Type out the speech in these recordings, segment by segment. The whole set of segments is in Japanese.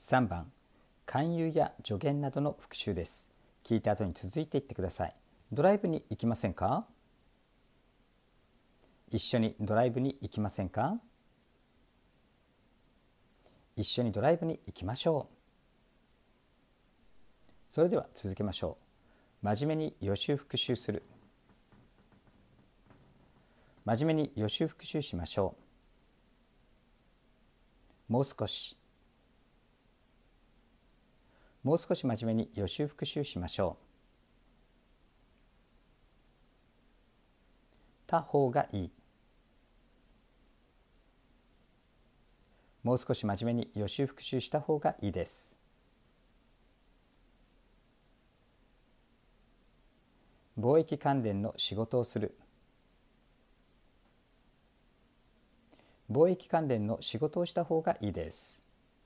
3番、勧誘や助言などの復習です。聞いた後に続いていってください。ドライブに行きませんか？一緒にドライブに行きませんか？一緒にドライブに行きましょう。それでは続けましょう。真面目に予習復習する。真面目に予習復習しましょう。もう少し。もう少し真面目に予習復習しましょう。た方がいい。もう少し真面目に予習復習した方がいいです。貿易関連の仕事をする。貿易関連の仕事をした方がいいです。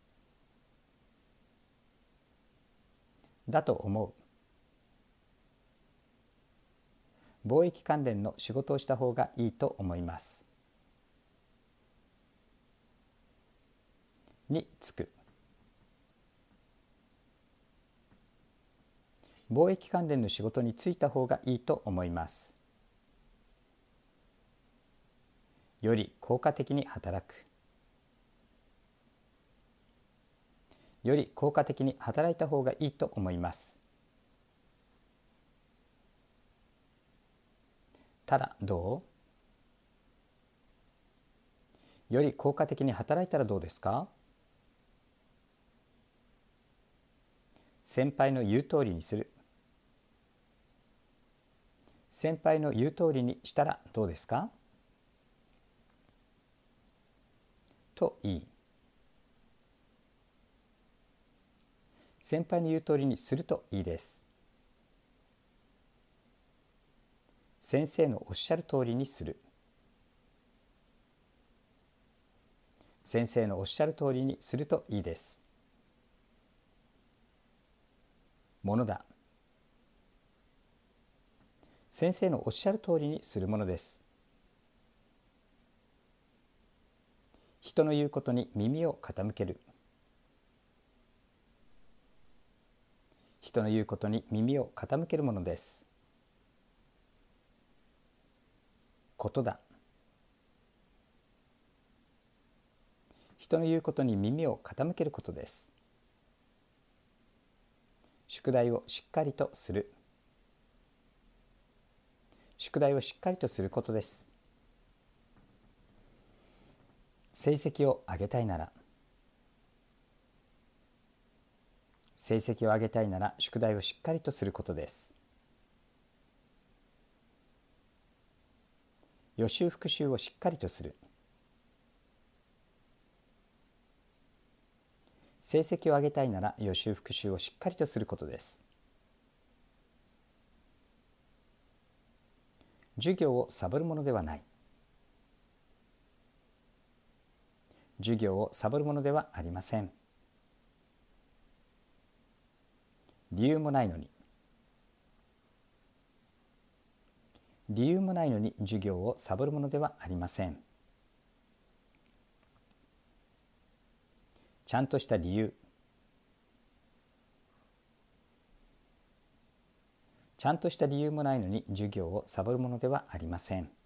だと思う。貿易関連の仕事をした方がいいと思います。につく。貿易関連の仕事に就いた方がいいと思います。より効果的に働く。より効果的に働いた方がいいと思います。ただどう？より効果的に働いたらどうですか？先輩の言う通りにする。先輩の言う通りにしたらどうですか？といい。先輩の言う通りにするといいです。先生のおっしゃる通りにする。先生のおっしゃる通りにするといいです。ものだ。先生のおっしゃる通りにするものです。人の言うことに耳を傾ける。人の言うことに耳を傾けるものです。ことだ。人の言うことに耳を傾けることです。宿題をしっかりとする。宿題をしっかりとすることです。成績を上げたいなら。成績を上げたいなら宿題をしっかりとすることです。予習復習をしっかりとする。成績を上げたいなら予習復習をしっかりとすることです。授業をサボるものではない。授業をサボるものではありません。理由もないのに。理由もないのに授業をサボるものではありません。ちゃんとした理由。ちゃんとした理由もないのに授業をサボるものではありません。